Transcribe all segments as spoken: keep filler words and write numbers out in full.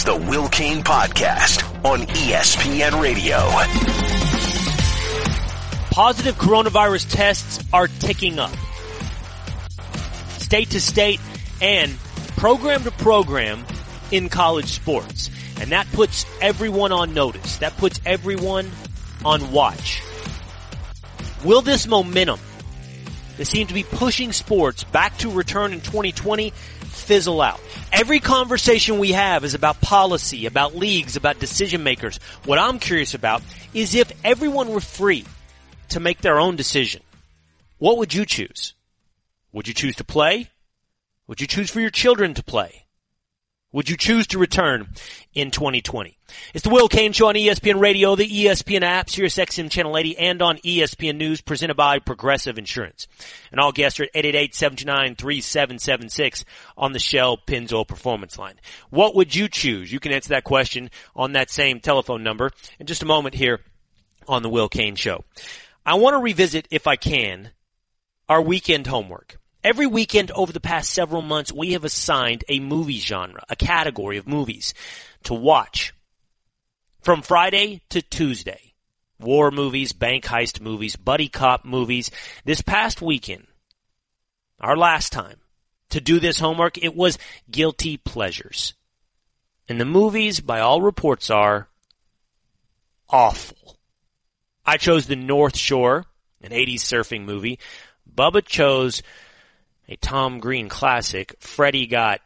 the Will Cain Podcast on E S P N Radio. Positive coronavirus tests are ticking up. State to state and program to program in college sports. And that puts everyone on notice. That puts everyone on watch. Will this momentum that seems to be pushing sports back to return in twenty twenty fizzle out? Every conversation we have is about policy, about leagues, about decision makers. What I'm curious about is if everyone were free to make their own decision, what would you choose? Would you choose to play? Would you choose for your children to play? Would you choose to return in twenty twenty? It's the Will Cain Show on E S P N Radio, the E S P N app, Sirius X M Channel eighty, and on E S P N News, presented by Progressive Insurance. And all guests are at eight eight eight, seven two nine, three seven seven six on the Shell Pennzoil Performance Line. What would you choose? You can answer that question on that same telephone number in just a moment here on the Will Cain Show. I want to revisit, if I can, our weekend homework. Every weekend over the past several months, we have assigned a movie genre, a category of movies to watch. From Friday to Tuesday, war movies, bank heist movies, buddy cop movies. This past weekend, our last time to do this homework, it was guilty pleasures. And the movies, by all reports, are awful. I chose The North Shore, an eighties surfing movie. Bubba chose a Tom Green classic. Freddie got...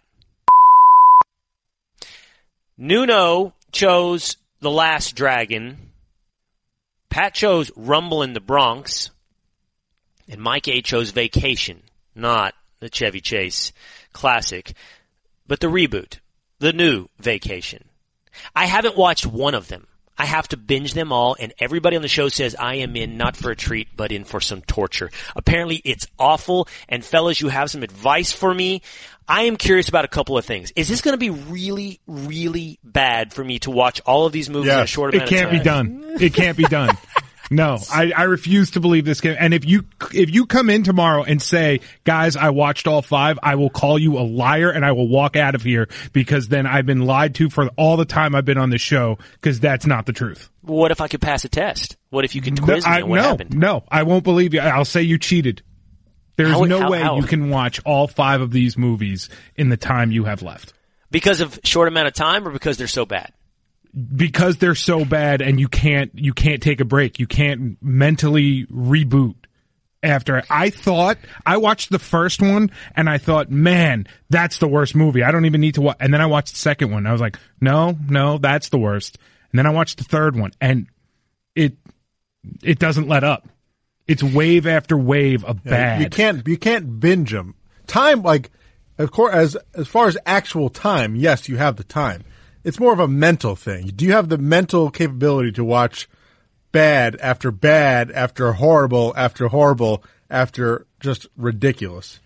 Nuno chose The Last Dragon. Pat chose Rumble in the Bronx. And Mike A chose Vacation, not the Chevy Chase classic, but the reboot, the new Vacation. I haven't watched one of them. I have to binge them all, and everybody on the show says I am in not for a treat, but in for some torture. Apparently, it's awful, and fellas, you have some advice for me. I am curious about a couple of things. Is this going to be really, really bad for me to watch all of these movies yes, in a short amount of time? It can't be done. It can't be done. No, I, I refuse to believe this can. And if you if you come in tomorrow and say, guys, I watched all five, I will call you a liar and I will walk out of here, because then I've been lied to for all the time I've been on the show, because that's not the truth. What if I could pass a test? What if you could quiz no, me I, on what no, happened? No, I won't believe you. I'll say you cheated. There's how, no how, way how? you can watch all five of these movies in the time you have left. Because of short amount of time, or because they're so bad? Because they're so bad, and you can't you can't take a break. You can't mentally reboot after. I thought I watched the first one and I thought, man, that's the worst movie. I don't even need to watch. And then I watched the second one. I was like, no, no, that's the worst. And then I watched the third one, and it it doesn't let up. It's wave after wave of yeah, bad. You can't you can't binge them. Time, like, of course, as as far as actual time, yes, you have the time. It's more of a mental thing. Do you have the mental capability to watch bad after bad after horrible after horrible after just ridiculous?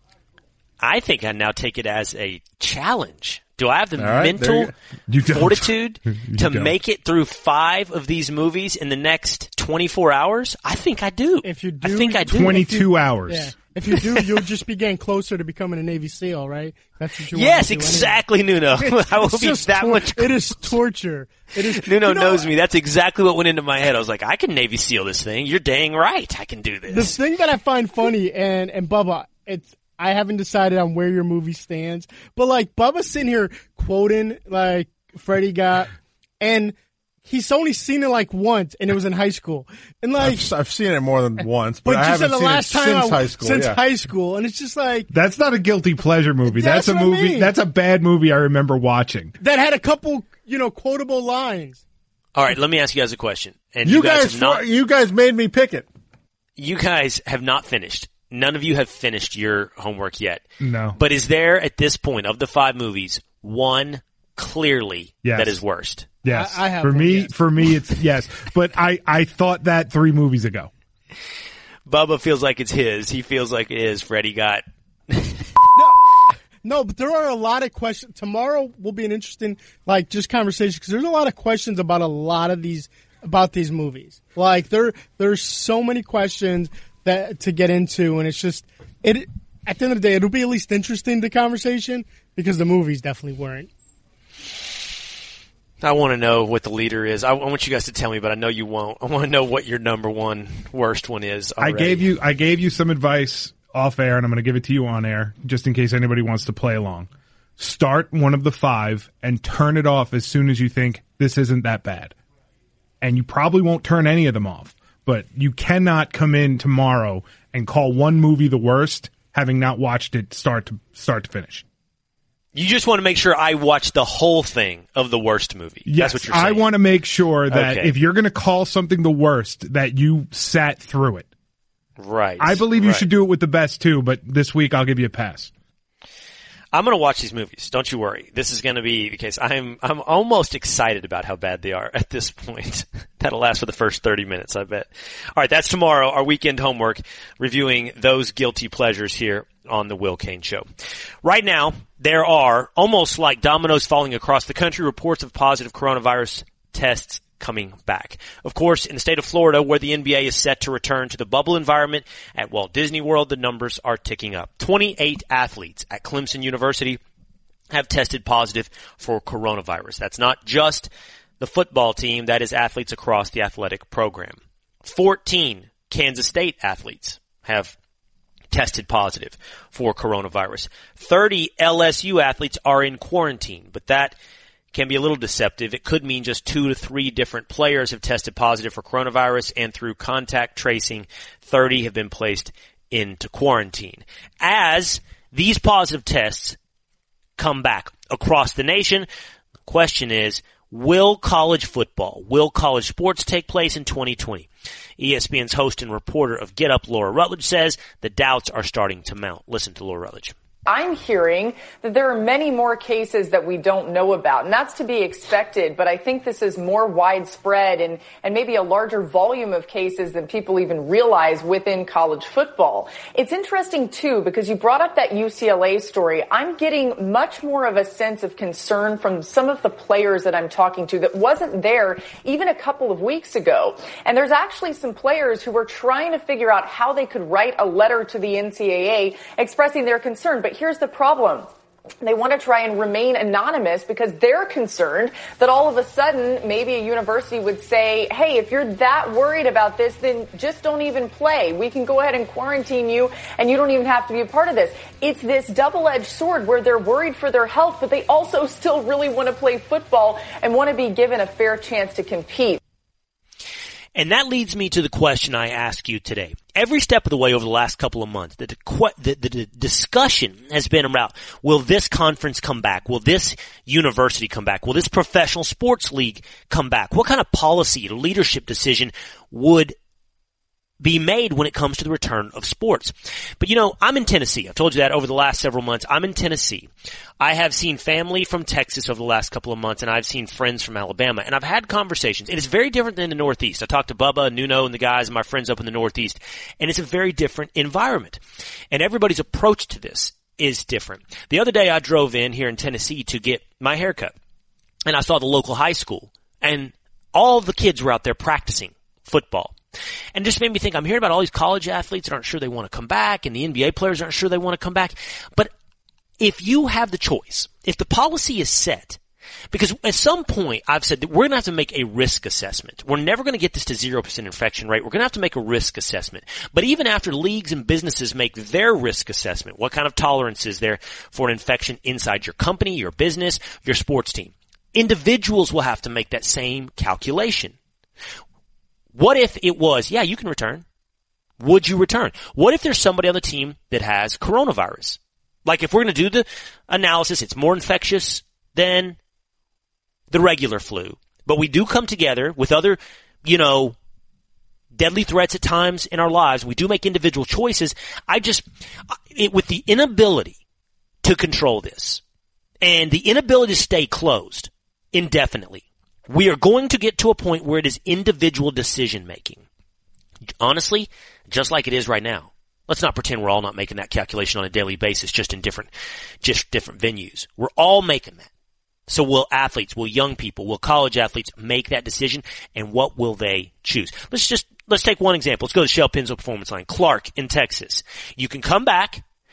I think I now take it as a challenge. Do I have the right, mental you you fortitude you to don't. make it through five of these movies in the next twenty-four hours? I think I do. If you do, I think I do. twenty-two hours. Yeah. If you do, you'll just be getting closer to becoming a Navy SEAL, right? That's what you Yes, want to do exactly, Nuno. I will It's be just that tor- much. It is torture. It is. Nuno you know, knows me. That's exactly what went into my head. I was like, I can Navy SEAL this thing. You're dang right. I can do The this. thing that I find funny, and and Bubba, it's I haven't decided on where your movie stands, but like Bubba's sitting here quoting like Freddie got, and he's only seen it like once, and it was in high school, and like I've, I've seen it more than once, but, but I you haven't said the seen last it time since I, high school. since yeah. high school, and it's just like That's not a guilty pleasure movie. That's, That's a what I movie. mean. That's a bad movie I remember watching. that had a couple, you know, quotable lines. All right, let me ask you guys a question. And You, you, guys, guys, have not. for, you guys made me pick it. You guys have not finished. None of you have finished your homework yet. No. But is there, at this point, of the five movies, one clearly Yes. that is worst? Yes. I- I have for one, me, yes. for me, it's yes. But I, I thought that three movies ago. Bubba feels like it's his. He feels like it is. Freddie got. No, but there are a lot of questions. Tomorrow will be an interesting, like, just conversation, because there's a lot of questions about a lot of these, about these movies. Like, there, there's so many questions that to get into, and it's just, it. At the end of the day, it'll be at least interesting, the conversation, because the movies definitely weren't. I want to know what the leader is. I, I want you guys to tell me, but I know you won't. I want to know what your number one worst one is already. I gave you I gave you some advice off air, and I'm going to give it to you on air, just in case anybody wants to play along. Start one of the five and turn it off as soon as you think this isn't that bad. And you probably won't turn any of them off, but you cannot come in tomorrow and call one movie the worst, having not watched it start to start to finish. You just want to make sure I watch the whole thing of the worst movie. Yes, That's what you're saying. I want to make sure that Okay. if you're going to call something the worst, that you sat through it. Right. I believe you right. should do it with the best too, but this week I'll give you a pass. I'm going to watch these movies. Don't you worry. This is going to be the case. I'm I'm almost excited about how bad they are at this point. That'll last for the first thirty minutes, I bet. All right, that's tomorrow, our weekend homework, reviewing those guilty pleasures here on the Will Cain Show. Right now, there are, almost like dominoes falling across the country, reports of positive coronavirus tests coming back. Of course, in the state of Florida, where the N B A is set to return to the bubble environment at Walt Disney World, the numbers are ticking up. twenty-eight athletes at Clemson University have tested positive for coronavirus. That's not just the football team, that is athletes across the athletic program. fourteen Kansas State athletes have tested positive for coronavirus. thirty L S U athletes are in quarantine, but that can be a little deceptive. It could mean just two to three different players have tested positive for coronavirus, and through contact tracing, thirty have been placed into quarantine. As these positive tests come back across the nation, the question is, will college football, will college sports take place in twenty twenty? E S P N's host and reporter of Get Up, Laura Rutledge, says the doubts are starting to mount. Listen to Laura Rutledge. I'm hearing that there are many more cases that we don't know about, and that's to be expected, but I think this is more widespread and, and maybe a larger volume of cases than people even realize within college football. It's interesting, too, because you brought up that U C L A story. I'm getting much more of a sense of concern from some of the players that I'm talking to that wasn't there even a couple of weeks ago. And there's actually some players who were trying to figure out how they could write a letter to the N C double A expressing their concern. But here's the problem. They want to try and remain anonymous because they're concerned that all of a sudden maybe a university would say, hey, if you're that worried about this, then just don't even play. We can go ahead and quarantine you and you don't even have to be a part of this. It's this double-edged sword where they're worried for their health, but they also still really want to play football and want to be given a fair chance to compete. And that leads me to the question I ask you today. Every step of the way over the last couple of months, the, the, the, the discussion has been about, will this conference come back? Will this university come back? Will this professional sports league come back? What kind of policy, leadership decision would be made when it comes to the return of sports? But you know, I'm in Tennessee. I've told you that over the last several months. I'm in Tennessee. I have seen family from Texas over the last couple of months, and I've seen friends from Alabama, and I've had conversations. It is very different than the Northeast. I talked to Bubba, Nuno, and the guys and my friends up in the Northeast, and it's a very different environment. And everybody's approach to this is different. The other day I drove in here in Tennessee to get my haircut, and I saw the local high school, and all the kids were out there practicing football. And just made me think, I'm hearing about all these college athletes that aren't sure they want to come back, and the N B A players aren't sure they want to come back. But if you have the choice, if the policy is set, because at some point I've said that we're going to have to make a risk assessment. We're never going to get this to zero percent infection rate. We're going to have to make a risk assessment. But even after leagues and businesses make their risk assessment, what kind of tolerance is there for an infection inside your company, your business, your sports team? Individuals will have to make that same calculation. What if it was, yeah, you can return. Would you return? What if there's somebody on the team that has coronavirus? Like if we're going to do the analysis, it's more infectious than the regular flu. But we do come together with other, you know, deadly threats at times in our lives. We do make individual choices. I just, it, with the inability to control this and the inability to stay closed indefinitely, we are going to get to a point where it is individual decision making. Honestly, just like it is right now. Let's not pretend we're all not making that calculation on a daily basis, just in different, just different venues. We're all making that. So will athletes, will young people, will college athletes make that decision, and what will they choose? Let's just, let's take one example. Let's go to Shell Pennzoil Performance Line. Clark in Texas. You can come back,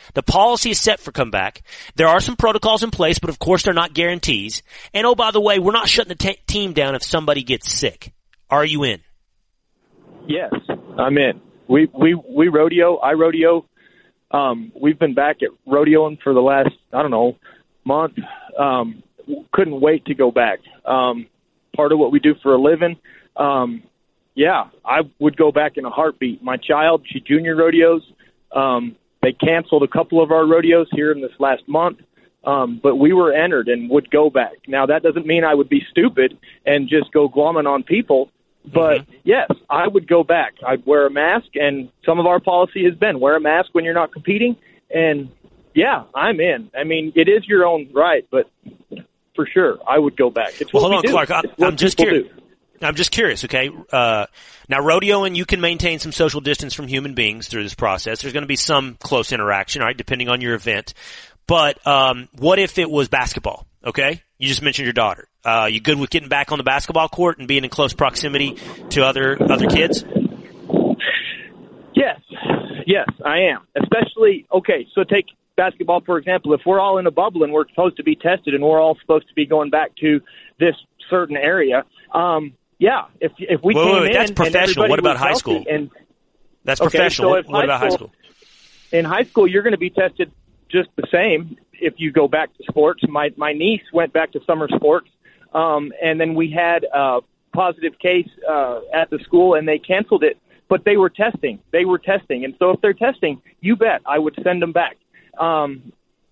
The policy is set for comeback. There are some protocols in place, but of course they're not guarantees. And oh, by the way, we're not shutting the t- team down if somebody gets sick. Are you in? Yes, I'm in. We we we rodeo. I rodeo. Um, we've been back at rodeoing for the last, I don't know, month. Um, couldn't wait to go back. Um, part of what we do for a living. Um, yeah, I would go back in a heartbeat. My child, she junior rodeos. Um, they canceled a couple of our rodeos here in this last month. Um, but we were entered and would go back. Now, that doesn't mean I would be stupid and just go glomming on people. But, mm-hmm. yes, I would go back. I'd wear a mask, and some of our policy has been wear a mask when you're not competing. And, yeah, I'm in. I mean, it is your own right, but for sure, I would go back. It's well, what hold we on, do. Clark. I'm, I'm just curious. I'm just curious, okay? Uh, now, rodeoing, you can maintain some social distance from human beings through this process. There's going to be some close interaction, all right, depending on your event. But um, what if it was basketball, okay? You just mentioned your daughter. Uh, you good with getting back on the basketball court and being in close proximity to other other kids? Yes. Yes, I am. Especially, okay, so take basketball, for example. If we're all in a bubble and we're supposed to be tested and we're all supposed to be going back to this certain area, um, yeah, if if we wait, came wait, wait, in that's professional. What about high healthy school? And, that's okay, professional. So what what about high school? In high school, you're going to be tested just the same if you go back to sports. My my niece went back to summer sports, um, and then we had a positive case uh, at the school, and they canceled it. But they were testing. They were testing. And so if they're testing, you bet I would send them back. Um,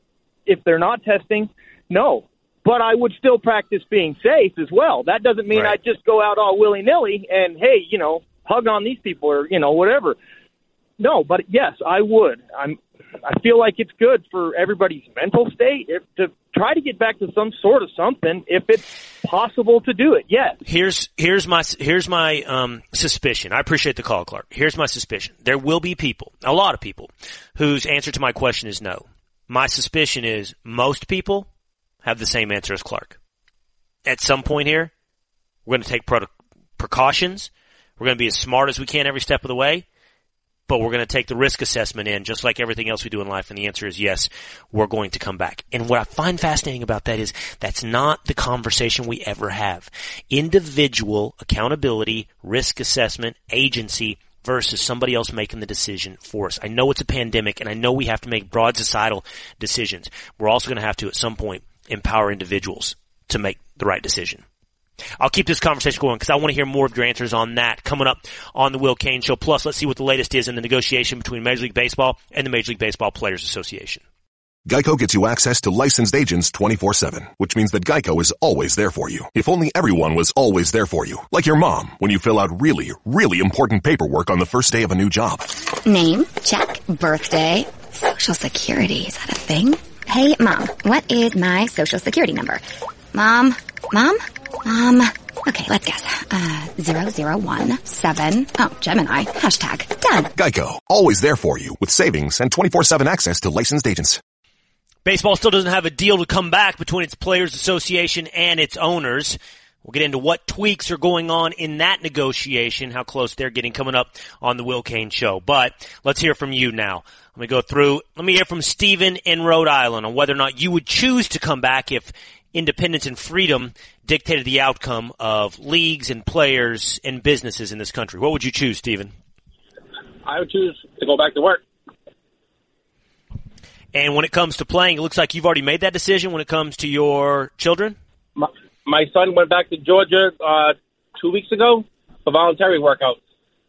if they're not testing, no. But I would still practice being safe as well. That doesn't mean right. I just go out all willy-nilly and, hey, you know, hug on these people or, you know, whatever. No, but yes, I would. I'm. I feel like it's good for everybody's mental state if, to try to get back to some sort of something if it's possible to do it. Yes. Here's here's my here's my um, suspicion. I appreciate the call, Clark. Here's my suspicion. There will be people, a lot of people, whose answer to my question is no. My suspicion is most people have the same answer as Clark. At some point here, we're going to take pro- precautions. We're going to be as smart as we can every step of the way. But we're going to take the risk assessment in just like everything else we do in life. And the answer is yes, we're going to come back. And what I find fascinating about that is that's not the conversation we ever have. Individual accountability, risk assessment, agency versus somebody else making the decision for us. I know it's a pandemic and I know we have to make broad societal decisions. We're also going to have to at some point empower individuals to make the right decision. I'll keep this conversation going because I want to hear more of your answers on that coming up on the Will Cain Show. Plus, let's see what the latest is in the negotiation between Major League Baseball and the Major League Baseball Players Association. Geico gets you access to licensed agents twenty-four seven, which means that Geico is always there for you. If only everyone was always there for you. Like your mom, when you fill out really, really important paperwork on the first day of a new job. Name, check. Birthday, Social Security, is that a thing? Hey, Mom, what is my Social Security number? Mom? Mom? Mom? Okay, let's guess. Uh, zero zero one seven. Oh, Gemini. Hashtag. Done. Geico. Always there for you with savings and twenty-four seven access to licensed agents. Baseball still doesn't have a deal to come back between its Players Association and its owners. We'll get into what tweaks are going on in that negotiation, how close they're getting coming up on the Will Cain Show. But let's hear from you now. Let me go through. Let me hear from Stephen in Rhode Island on whether or not you would choose to come back if independence and freedom dictated the outcome of leagues and players and businesses in this country. What would you choose, Stephen? I would choose to go back to work. And when it comes to playing, it looks like you've already made that decision when it comes to your children? My, my son went back to Georgia uh, two weeks ago for voluntary workouts.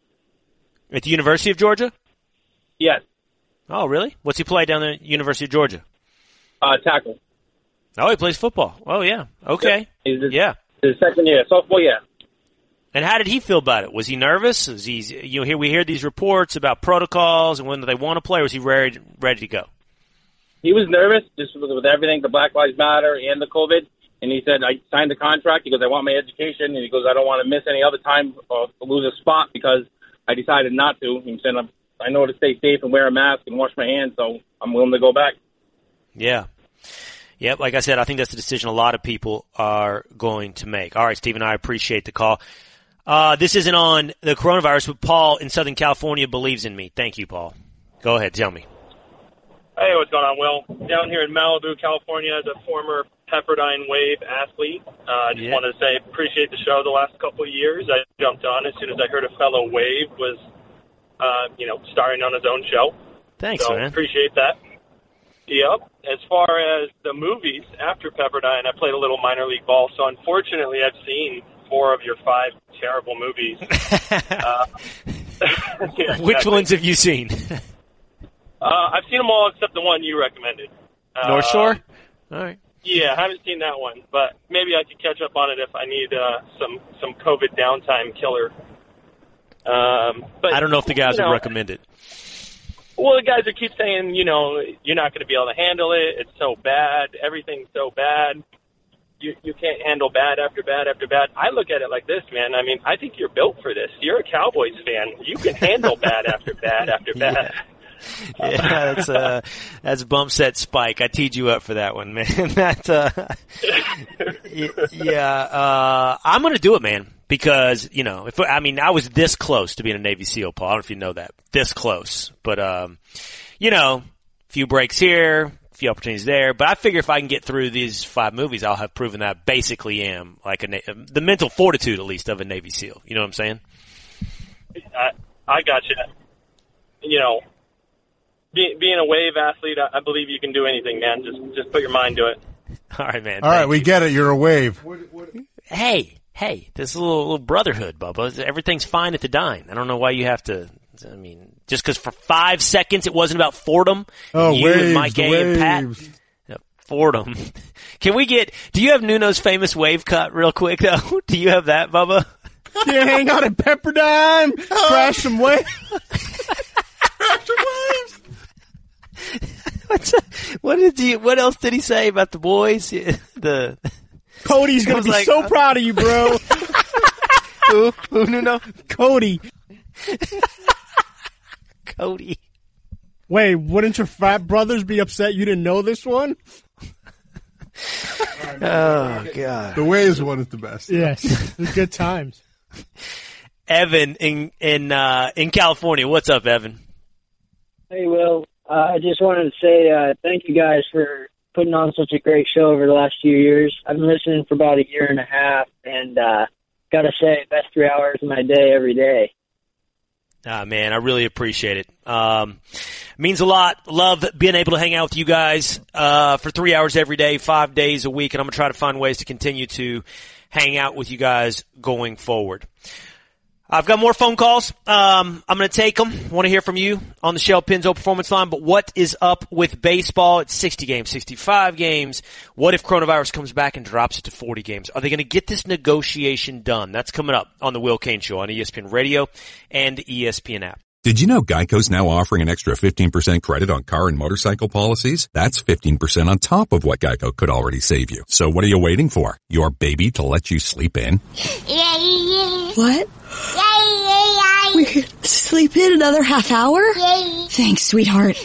At the University of Georgia? Yes. Oh, really? What's he play down there at the University of Georgia? Uh, tackle. Oh, he plays football. Oh, yeah. Okay. He's his, yeah. His second year, sophomore year. And how did he feel about it? Was he nervous? Was he, you know, here we hear these reports about protocols and whether they want to play, or was he ready, ready to go? He was nervous just with, with everything, the Black Lives Matter and the COVID. And he said, I signed the contract. He goes, I want my education. And he goes, I don't want to miss any other time or lose a spot because I decided not to. He said, I know to stay safe and wear a mask and wash my hands, so I'm willing to go back. Yeah. Yep, like I said, I think that's the decision a lot of people are going to make. All right, Stephen, I appreciate the call. Uh, this isn't on the coronavirus, but Paul in Southern California believes in me. Thank you, Paul. Go ahead, tell me. Hey, what's going on, Will? Down here in Malibu, California, as a former Pepperdine Wave athlete, I uh, just yeah. wanted to say appreciate the show the last couple of years. I jumped on as soon as I heard a fellow Wave was, uh, you know, starring on his own show. Thanks, so, man. appreciate that. Yep. As far as the movies after Pepperdine, I played a little minor league ball, so unfortunately I've seen four of your five terrible movies. uh, yeah, Which exactly. ones have you seen? Uh, I've seen them all except the one you recommended. Uh, North Shore? All right. Yeah, I haven't seen that one, but maybe I could catch up on it if I need uh, some, some COVID downtime killer. Um, but I don't know if the guys you know, would recommend it. Well, the guys that keep saying, you know, you're not going to be able to handle it. It's so bad. Everything's so bad. You you can't handle bad after bad after bad. I look at it like this, man. I mean, I think you're built for this. You're a Cowboys fan. You can handle bad after bad after bad. Yeah. Yeah, that's uh, that's bump set Spike. I teed you up for that one, man. that uh, yeah, uh, I'm gonna do it, man, because you know, if I mean, I was this close to being a Navy SEAL, Paul. I don't know if you know that, this close, but um, you know, a few breaks here, a few opportunities there. But I figure if I can get through these five movies, I'll have proven that I basically am like a the mental fortitude, at least, of a Navy SEAL. You know what I'm saying? I I got you. You know. Being a Wave athlete, I believe you can do anything, man. Just just put your mind to it. All right, man. All right, we you. get it. You're a Wave. Hey, hey, this is a little, little brotherhood, Bubba. Everything's fine at the dine. I don't know why you have to, I mean, just because for five seconds it wasn't about Fordham. Oh, you waves, and Mike A and Pat. Yeah, Fordham. Can we get, do you have Nuno's famous wave cut real quick, though? Do you have that, Bubba? Yeah, hang out at Pepperdine, crash some waves. Crash some waves. What's a, what did he? What else did he say about the boys? The Cody's gonna be like, so uh, proud of you, bro. who? Who? No, no. Cody. Cody. Wait, wouldn't your frat brothers be upset you didn't know this one? Oh God. The Waves one is the best. Yes, the good times. Evan in in uh, in California. What's up, Evan? Hey, Will. Uh, I just wanted to say uh, thank you guys for putting on such a great show over the last few years. I've been listening for about a year and a half, and uh, got to say, best three hours of my day every day. Ah, man, I really appreciate it. Um, means a lot. Love being able to hang out with you guys uh, for three hours every day, five days a week, and I'm going to try to find ways to continue to hang out with you guys going forward. I've got more phone calls. Um, I'm going to take them. Want to hear from you on the Shell Pennzoil Performance Line. But what is up with baseball? It's sixty games, sixty-five games. What if coronavirus comes back and drops it to forty games? Are they going to get this negotiation done? That's coming up on the Will Cain Show on E S P N Radio and the E S P N app. Did you know Geico's now offering an extra fifteen percent credit on car and motorcycle policies? That's fifteen percent on top of what Geico could already save you. So what are you waiting for? Your baby to let you sleep in? What? We could sleep in another half hour? Thanks, sweetheart.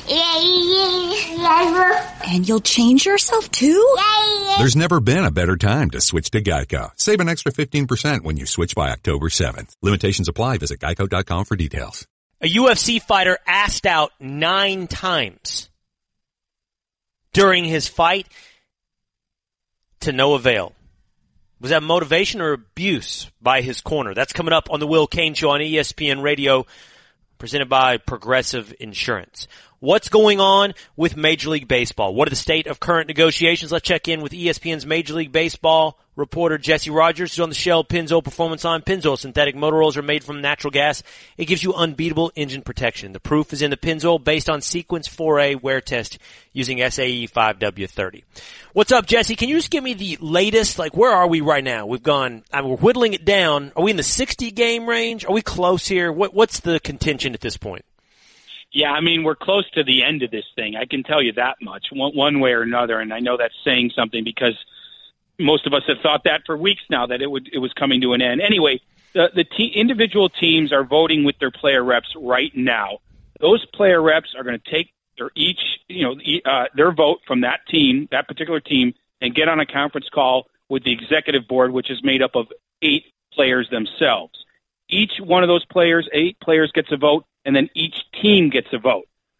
And you'll change yourself too? There's never been a better time to switch to Geico. Save an extra fifteen percent when you switch by October seventh. Limitations apply. Visit geico dot com for details. A U F C fighter asked out nine times during his fight to no avail. Was that motivation or abuse by his corner? That's coming up on the Will Cain Show on E S P N Radio, presented by Progressive Insurance. What's going on with Major League Baseball? What are the state of current negotiations? Let's check in with E S P N's Major League Baseball reporter Jesse Rogers, who's on the Shell Pennzoil Performance Line. Pennzoil synthetic motor oils are made from natural gas. It gives you unbeatable engine protection. The proof is in the Pennzoil based on Sequence four A wear test using S A E five W thirty. What's up, Jesse? Can you just give me the latest? Like, where are we right now? We've gone, I mean, we're whittling it down. Are we in the sixty game range? Are we close here? What, what's the contention at this point? Yeah, I mean, we're close to the end of this thing. I can tell you that much, one, one way or another, and I know that's saying something because most of us have thought that for weeks now, that it would it was coming to an end. Anyway, the, the te- individual teams are voting with their player reps right now. Those player reps are going to take their each, you know, uh, their vote from that team, that particular team, and get on a conference call with the executive board, which is made up of eight players themselves. Each one of those players, eight players, gets a vote, and then each team gets a vote.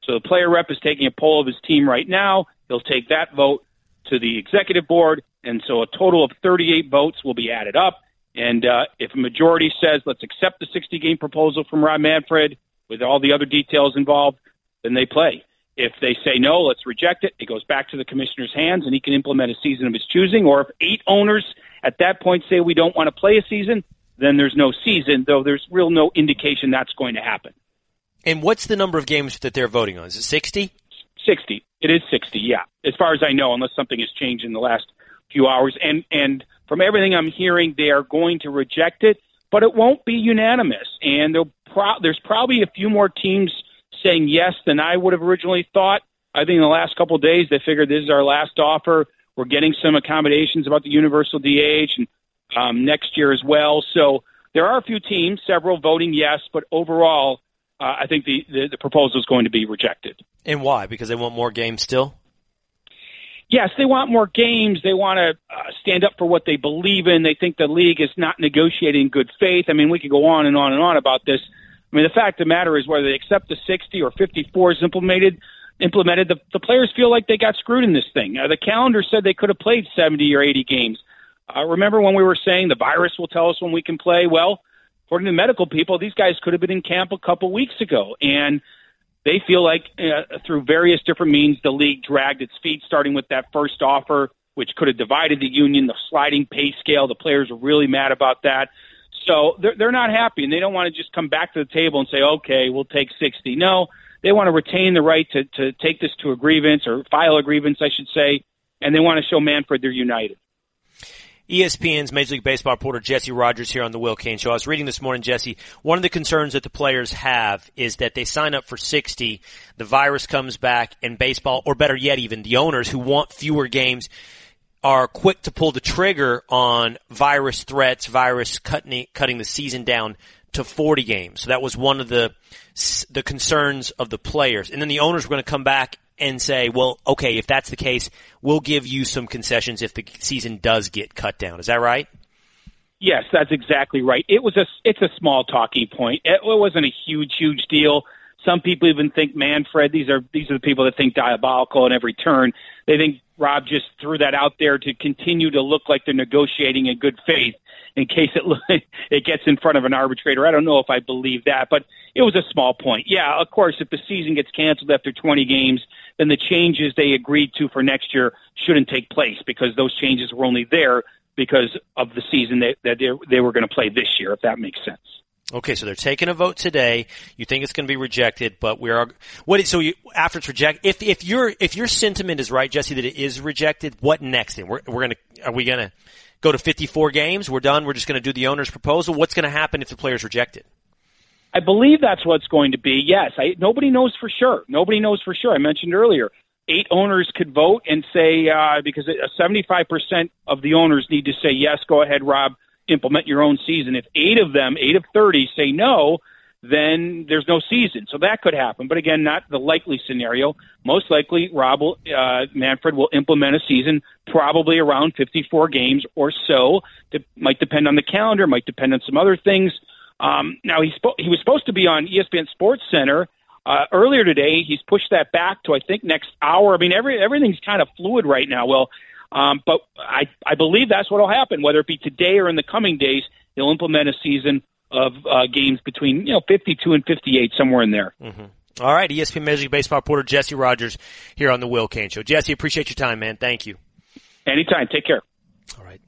So the player rep is taking a poll of his team right now. He'll take that vote to the executive board, and so a total of thirty-eight votes will be added up. And uh, if a majority says, let's accept the sixty-game proposal from Rob Manfred with all the other details involved, then they play. If they say no, let's reject it, it goes back to the commissioner's hands, and he can implement a season of his choosing. Or if eight owners at that point say we don't want to play a season, then there's no season, though there's real no indication that's going to happen. And what's the number of games that they're voting on? Is it sixty? sixty. It is sixty, yeah, as far as I know, unless something has changed in the last few hours. And, and from everything I'm hearing, they are going to reject it, but it won't be unanimous. And pro- there's probably a few more teams saying yes than I would have originally thought. I think in the last couple of days they figured this is our last offer. We're getting some accommodations about the universal D H and um, next year as well. So there are a few teams, several voting yes, but overall uh, I think the, the, the proposal is going to be rejected. And why? Because they want more games still? Yes, they want more games. They want to uh, stand up for what they believe in. They think the league is not negotiating in good faith. I mean, we could go on and on and on about this. I mean, the fact of the matter is whether they accept the sixty or fifty-four is implemented, implemented the, the players feel like they got screwed in this thing. Uh, the calendar said they could have played seventy or eighty games. Uh, remember when we were saying the virus will tell us when we can play? Well, according to medical people, these guys could have been in camp a couple weeks ago. And they feel like uh, through various different means, the league dragged its feet, starting with that first offer, which could have divided the union, the sliding pay scale. The players are really mad about that. So they're, they're not happy, and they don't want to just come back to the table and say, okay, we'll take sixty. No, they want to retain the right to, to take this to a grievance or file a grievance, I should say, and they want to show Manfred they're united. E S P N's Major League Baseball reporter Jesse Rogers here on the Will Cain Show. I was reading this morning, Jesse, one of the concerns that the players have is that they sign up for sixty, the virus comes back, and baseball, or better yet even, the owners who want fewer games are quick to pull the trigger on virus threats, virus cutting, cutting the season down to forty games. So that was one of the the concerns of the players. And then the owners were going to come back and say, well, okay, if that's the case, we'll give you some concessions if the season does get cut down. Is that right? Yes, that's exactly right. It was a, it's a small talking point. It wasn't a huge, huge deal. Some people even think Manfred, these are, these are the people that think diabolical in every turn. They think Rob just threw that out there to continue to look like they're negotiating in good faith in case it it gets in front of an arbitrator. I don't know if I believe that, but it was a small point. Yeah, of course, if the season gets canceled after twenty games, then the changes they agreed to for next year shouldn't take place because those changes were only there because of the season that, that they, they were going to play this year, if that makes sense. Okay, so they're taking a vote today. You think it's going to be rejected, but we are what? So you, after it's rejected, if if your if your sentiment is right, Jesse, that it is rejected, what next? Then we're we're gonna are we gonna go to fifty-four games? We're done. We're just going to do the owner's proposal. What's going to happen if the players reject it? I believe that's what's going to be. Yes, I, nobody knows for sure. Nobody knows for sure. I mentioned earlier, eight owners could vote and say uh, because seventy-five percent of the owners need to say yes. Go ahead, Rob. Implement your own season. If eight of them, eight of thirty, say no, then there's no season. So that could happen. But again, not the likely scenario. Most likely, Rob will, uh, Manfred will implement a season probably around fifty-four games or so. It might depend on the calendar, might depend on some other things. Um, now, he, spo- he was supposed to be on E S P N Sports Center uh, earlier today. He's pushed that back to, I think, next hour. I mean, every everything's kind of fluid right now. Well, Um, but I, I believe that's what will happen, whether it be today or in the coming days. They'll implement a season of uh, games between you know fifty-two and fifty-eight, somewhere in there. Mm-hmm. All right, E S P N Major League Baseball reporter Jesse Rogers here on the Will Cain Show. Jesse, appreciate your time, man. Thank you. Anytime. Take care. All right.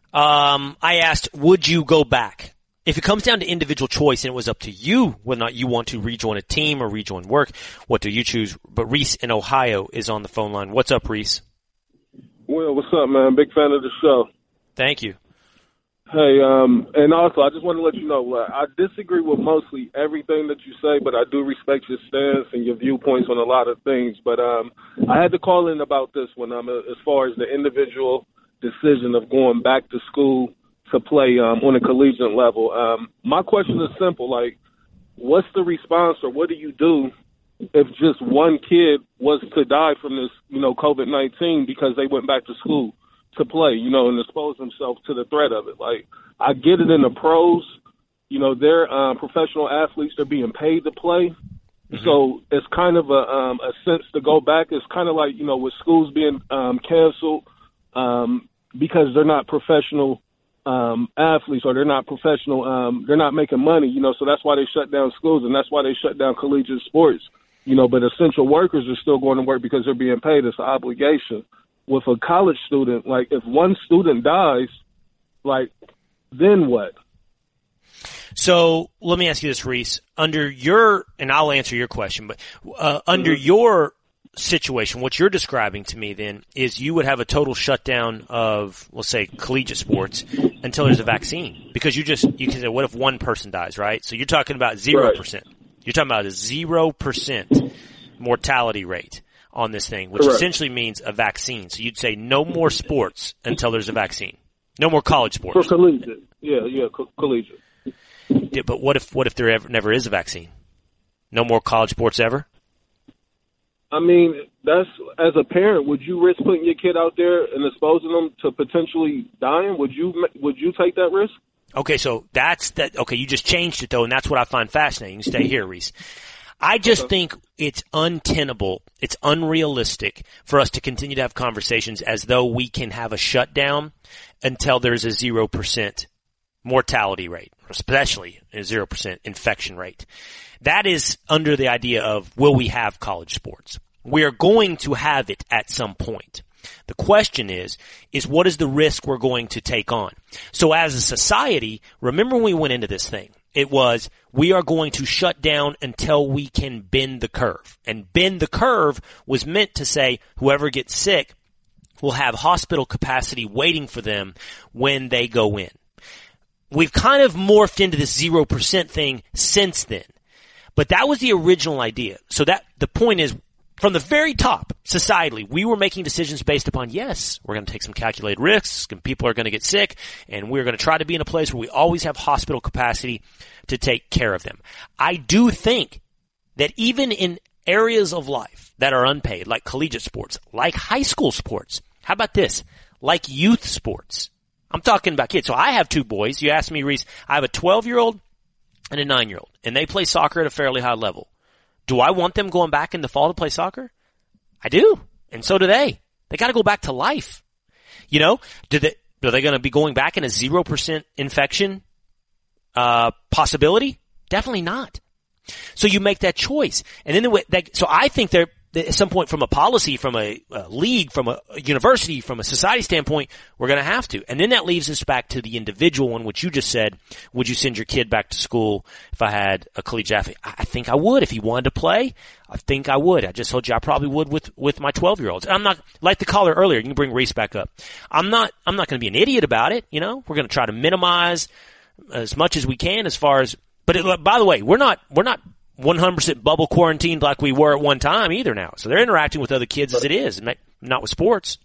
Um, I asked, would you go back? If it comes down to individual choice and it was up to you whether or not you want to rejoin a team or rejoin work, what do you choose? But Reese in Ohio is on the phone line. What's up, Reese? Well, what's up, man? Big fan of the show. Thank you. Hey, um, and also, I just want to let you know, uh, I disagree with mostly everything that you say, but I do respect your stance and your viewpoints on a lot of things. But um, I had to call in about this one, um, as far as the individual decision of going back to school to play um, on a collegiate level. Um, my question is simple, like, what's the response or what do you do if just one kid was to die from this, you know, COVID nineteen because they went back to school to play, you know, and expose themselves to the threat of it? Like, I get it in the pros, you know, they're uh, professional athletes, they're being paid to play, Mm-hmm. So it's kind of a um, a sense to go back. It's kind of like, you know, with schools being um, canceled um, because they're not professional um, athletes or they're not professional, um, they're not making money, you know, so that's why they shut down schools and that's why they shut down collegiate sports, you know, but essential workers are still going to work because they're being paid. It's an obligation. With a college student, like if one student dies, like then what? So let me ask you this, Reese. Under your, and I'll answer your question, but uh, under mm-hmm. your situation, what you're describing to me then is you would have a total shutdown of, let's say, collegiate sports until there's a vaccine. Because you just, you can say, what if one person dies, right? So you're talking about zero percent. Right. You're talking about a zero percent mortality rate on this thing, which Correct. Essentially means a vaccine. So you'd say no more sports until there's a vaccine. No more college sports. For collegiate. Yeah, yeah, co- collegiate. Yeah, but what if what if there ever, never is a vaccine? No more college sports ever? I mean, that's as a parent, would you risk putting your kid out there and exposing them to potentially dying? Would you would you take that risk? Okay, so that's that. Okay, you just changed it though, and that's what I find fascinating. Stay here, Reese. I just okay. think it's untenable, it's unrealistic for us to continue to have conversations as though we can have a shutdown until there's a zero percent mortality rate, especially a zero percent infection rate. That is under the idea of, will we have college sports? We are going to have it at some point. The question is, is what is the risk we're going to take on? So as a society, remember when we went into this thing, it was, we are going to shut down until we can bend the curve. And bend the curve was meant to say, whoever gets sick will have hospital capacity waiting for them when they go in. We've kind of morphed into this zero percent thing since then. But that was the original idea. So that, the point is, from the very top, societally, we were making decisions based upon, yes, we're going to take some calculated risks, and people are going to get sick, and we're going to try to be in a place where we always have hospital capacity to take care of them. I do think that even in areas of life that are unpaid, like collegiate sports, like high school sports, how about this? Like youth sports. I'm talking about kids. So I have two boys. You asked me, Reese, I have a twelve-year-old and a nine-year-old, and they play soccer at a fairly high level. Do I want them going back in the fall to play soccer? I do. And so do they. They got to go back to life. You know, do they, are they going to be going back in a zero percent infection uh possibility? Definitely not. So you make that choice. And then the, that, so I think there, at some point from a policy, from a, a league, from a, a university, from a society standpoint, we're going to have to. And then that leaves us back to the individual one, which you just said, would you send your kid back to school if I had a collegiate athlete? I think I would. If he wanted to play, I think I would. I just told you I probably would with, with my twelve-year-olds. I'm not, like the caller earlier, you can bring Reese back up. I'm not, I'm not going to be an idiot about it, you know? We're going to try to minimize as much as we can as far as, but it, by the way, we're not, we're not, one hundred percent bubble quarantined like we were at one time either now. So they're interacting with other kids as it is, not with sports.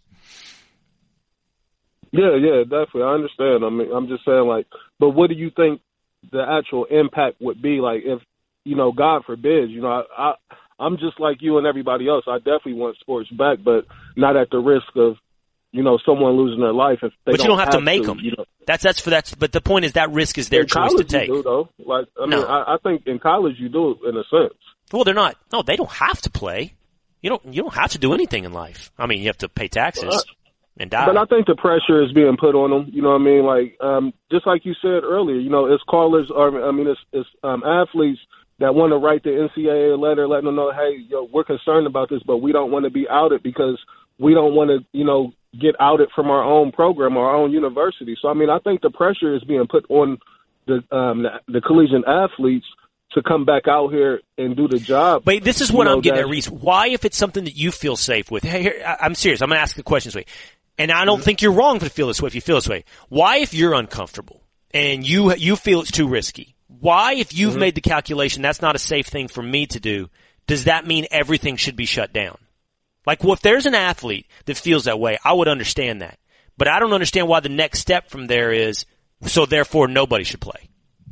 Yeah, yeah, definitely. I understand. I mean, I'm just saying, like, but what do you think the actual impact would be? Like, if, you know, God forbid, you know, I, I, I'm just like you and everybody else. I definitely want sports back, but not at the risk of, you know, someone losing their life. If they but you don't don't have, have to make to, them. You know. That's that's for that's. But the point is that risk is their in choice to take. You do, though. Like, I no. mean, I, I think in college you do in a sense. Well, they're not. No, they don't have to play. You don't. You don't have to do anything in life. I mean, you have to pay taxes well, and die. But I think the pressure is being put on them. You know what I mean? Like, um, just like you said earlier. You know, it's callers. Or I mean, it's, it's um, athletes that want to write the N C double A a letter, letting them know, hey, yo, we're concerned about this, but we don't want to be outed because we don't want to, you know, get outed from our own program or our own university. So, I mean, I think the pressure is being put on the um, the, the collegiate athletes to come back out here and do the job. But this is what I'm getting at, Reese. Why, if it's something that you feel safe with? Hey, here, I'm serious. I'm going to ask the question this way. And I don't mm-hmm. think you're wrong to feel this way if you feel this way. Why, if you're uncomfortable and you you feel it's too risky, why, if you've mm-hmm. made the calculation that's not a safe thing for me to do, does that mean everything should be shut down? Like, well, if there's an athlete that feels that way, I would understand that. But I don't understand why the next step from there is, so therefore nobody should play.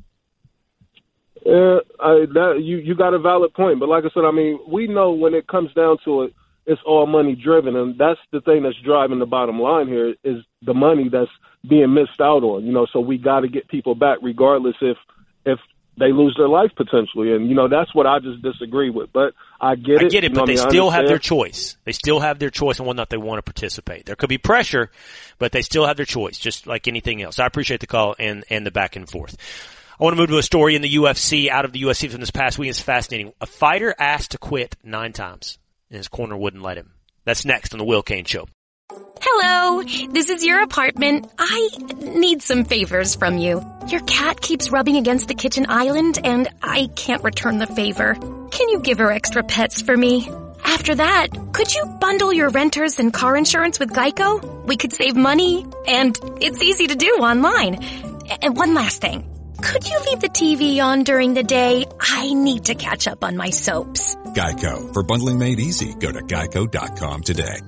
Yeah, I, that, you, you got a valid point. But like I said, I mean, we know when it comes down to it, it's all money driven. And that's the thing that's driving the bottom line here is the money that's being missed out on. You know, so we got to get people back regardless if, if they lose their life potentially. And, you know, that's what I just disagree with. But I get it. I get it, you know but they I mean? still I have their understand. choice. They still have their choice on whether or not they want to participate. There could be pressure, but they still have their choice, just like anything else. I appreciate the call and, and the back and forth. I want to move to a story in the U F C, out of the U F C from this past week. It's fascinating. A fighter asked to quit nine times, and his corner wouldn't let him. That's next on the Will Cain Show. Hello, this is your apartment. I need some favors from you. Your cat keeps rubbing against the kitchen island, and I can't return the favor. Can you give her extra pets for me? After that, could you bundle your renters and car insurance with Geico? We could save money, and it's easy to do online. And one last thing. Could you leave the T V on during the day? I need to catch up on my soaps. Geico. For bundling made easy, go to geico dot com today.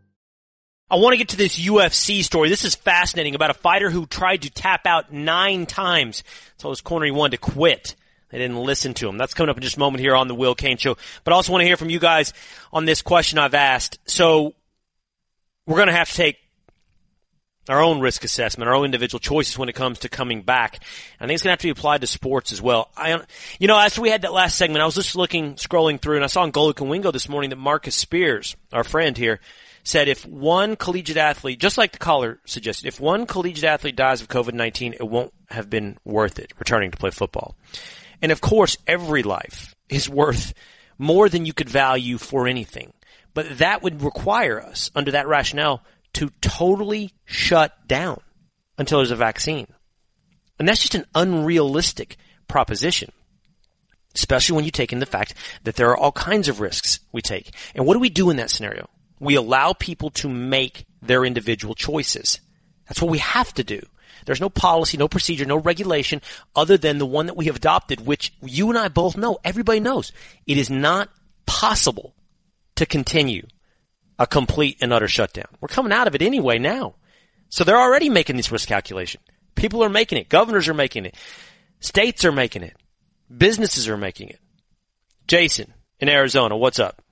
I want to get to this U F C story. This is fascinating about a fighter who tried to tap out nine times. Told his corner he wanted to quit. They didn't listen to him. That's coming up in just a moment here on the Will Cain Show. But I also want to hear from you guys on this question I've asked. So we're going to have to take our own risk assessment, our own individual choices when it comes to coming back. I think it's going to have to be applied to sports as well. I, you know, after we had that last segment, I was just looking, scrolling through, and I saw on Golo Kawingo this morning that Marcus Spears, our friend here, said if one collegiate athlete, just like the caller suggested, if one collegiate athlete dies of COVID nineteen, it won't have been worth it returning to play football. And of course, every life is worth more than you could value for anything. But that would require us, under that rationale, to totally shut down until there's a vaccine. And that's just an unrealistic proposition, especially when you take in the fact that there are all kinds of risks we take. And what do we do in that scenario? We allow people to make their individual choices. That's what we have to do. There's no policy, no procedure, no regulation other than the one that we have adopted, which you and I both know, everybody knows. It is not possible to continue a complete and utter shutdown. We're coming out of it anyway now. So they're already making this risk calculation. People are making it. Governors are making it. States are making it. Businesses are making it. Jason in Arizona, what's up?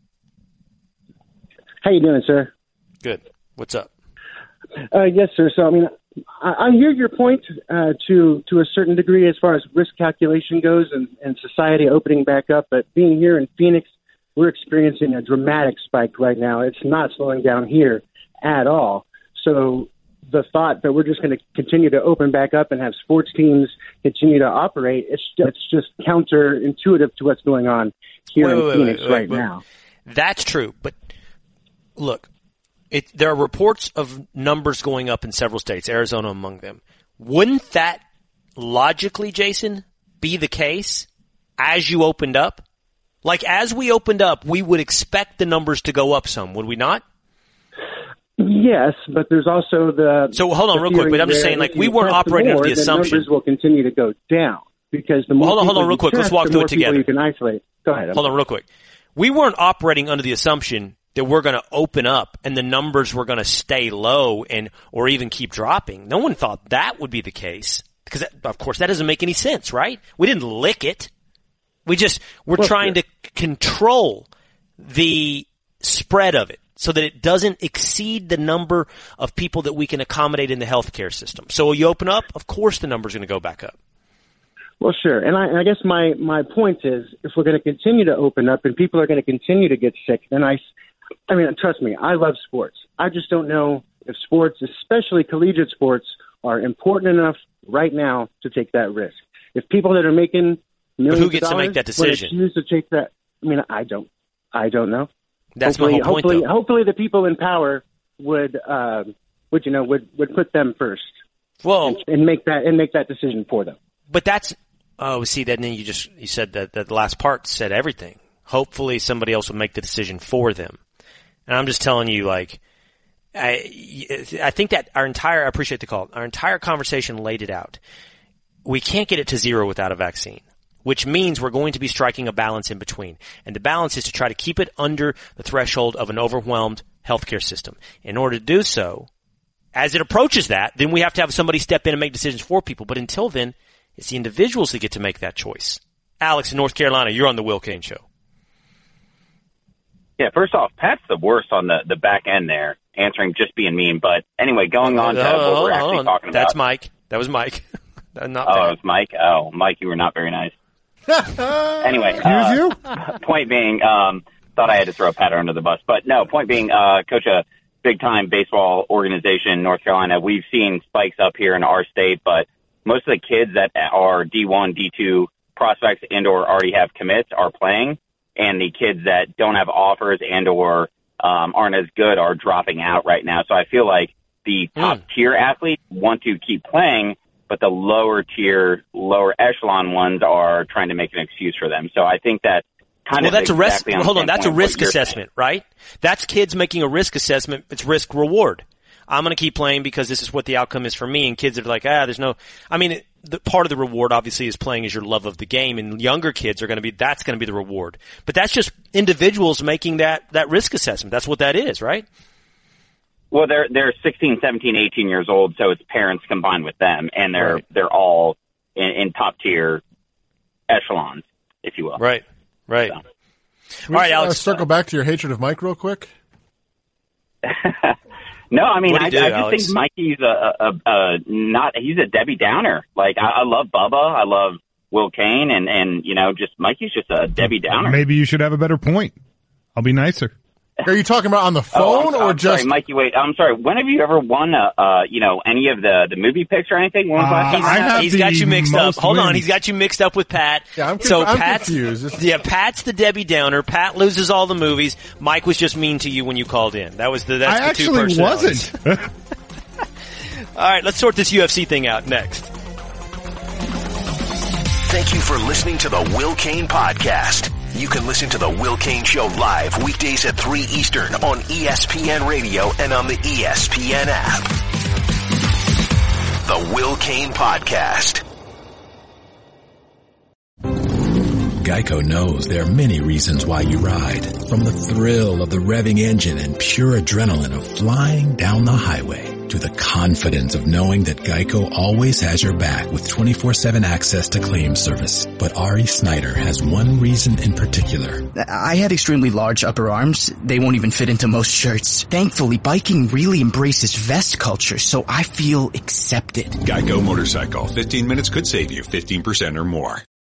How you doing, sir? Good. What's up? Uh, yes, sir. So, I mean, I, I hear your point uh, to to a certain degree as far as risk calculation goes and, and society opening back up. But being here in Phoenix, we're experiencing a dramatic spike right now. It's not slowing down here at all. So the thought that we're just going to continue to open back up and have sports teams continue to operate, it's just, it's just counterintuitive to what's going on here wait, in wait, Phoenix wait, wait, right wait. now. That's true, but look, it, there are reports of numbers going up in several states, Arizona among them. Wouldn't that logically, Jason, be the case as you opened up? Like, as we opened up, we would expect the numbers to go up some, would we not? Yes, but there's also the... So, hold on real quick, but I'm just saying, like, we weren't operating under the assumption... numbers will continue to go down, because the more well, hold on, hold on people real you quick. Let's test, walk the through more it together. people you can isolate. Go ahead. Hold on real quick. We weren't operating under the assumption that we're going to open up and the numbers were going to stay low and or even keep dropping. No one thought that would be the case, because, that, of course, that doesn't make any sense, right? We didn't lick it. We just, we're Well, trying yeah. to control the spread of it so that it doesn't exceed the number of people that we can accommodate in the healthcare system. So you open up, of course the number's going to go back up. Well, sure. And I, I guess my, my point is, if we're going to continue to open up and people are going to continue to get sick, then I, I mean, trust me, I love sports. I just don't know if sports, especially collegiate sports, are important enough right now to take that risk. If people that are making millions But who gets of to dollars make that decision? choose to take that, I mean, I don't, I don't know. That's hopefully, my whole point, hopefully, though. hopefully the people in power would, uh, would you know, would, would put them first. Well, and, and make that and make that decision for them. But that's, oh, see, then you just, you said that, that the last part said everything. Hopefully somebody else will make the decision for them. And I'm just telling you, like, I, I think that our entire, I appreciate the call, our entire conversation laid it out. We can't get it to zero without a vaccine, which means we're going to be striking a balance in between. And the balance is to try to keep it under the threshold of an overwhelmed healthcare system. In order to do so, as it approaches that, then we have to have somebody step in and make decisions for people. But until then, it's the individuals that get to make that choice. Alex in North Carolina, you're on the Will Cain Show. Yeah, first off, Pat's the worst on the, the back end there, answering just being mean. But anyway, going on to Uh, what we're hold actually on. talking about. That's Mike. That was Mike. Uh, not oh, bad. it was Mike. Oh, Mike, you were not very nice. Anyway, uh, you? point being, um, thought I had to throw Pat under the bus, but no. Point being, uh, coach a big time baseball organization in North Carolina. We've seen spikes up here in our state, but most of the kids that are D one, D two prospects and or already have commits are playing, and the kids that don't have offers and or um, aren't as good are dropping out right now. So I feel like the top mm. tier athletes want to keep playing, but the lower tier, lower echelon ones are trying to make an excuse for them. So I think that kind well, of that's exactly a risk. Hold on, that's a risk assessment, right? That's kids making a risk assessment. It's risk reward. I'm going to keep playing because this is what the outcome is for me. And kids are like, ah, there's no. I mean, it, the part of the reward obviously is playing is your love of the game, and younger kids are going to be that's going to be the reward. But that's just individuals making that that risk assessment. That's what that is, right? Well, they're they're sixteen, seventeen, eighteen years old, so it's parents combined with them, and they're right. they're all in, in top tier echelons, if you will. Right, right. So. All right, Alex. Uh, circle back to your hatred of Mike real quick. No, I mean, I, do, I just Alex? think Mikey's a, a, a not. He's a Debbie Downer. Like I, I love Bubba, I love Will Kane, and and you know, just Mikey's just a Debbie Downer. Maybe you should have a better point. I'll be nicer. Are you talking about on the phone oh, I'm, or I'm just? Sorry, Mikey, wait. I'm sorry. When have you ever won a, uh, you know, any of the, the movie picks or anything? When was Uh, last time? I have He's the got you mixed up. most Hold on, wins. he's got you mixed up with Pat. Yeah, I'm, conf- so I'm Pat's, confused. It's- Yeah, Pat's the Debbie Downer. Pat loses all the movies. Mike was just mean to you when you called in. That was the that's I the two actually personalities. wasn't. All right, let's sort this U F C thing out next. Thank you for listening to the Will Kane Podcast. You can listen to the Will Kane Show live weekdays at three Eastern on E S P N Radio and on the E S P N app. The Will Kane Podcast. Geico knows there are many reasons why you ride. From the thrill of the revving engine and pure adrenaline of flying down the highway to the confidence of knowing that Geico always has your back with twenty-four seven access to claim service. But Ari Snyder has one reason in particular. I have extremely large upper arms. They won't even fit into most shirts. Thankfully, biking really embraces vest culture, so I feel accepted. Geico Motorcycle. fifteen minutes could save you fifteen percent or more.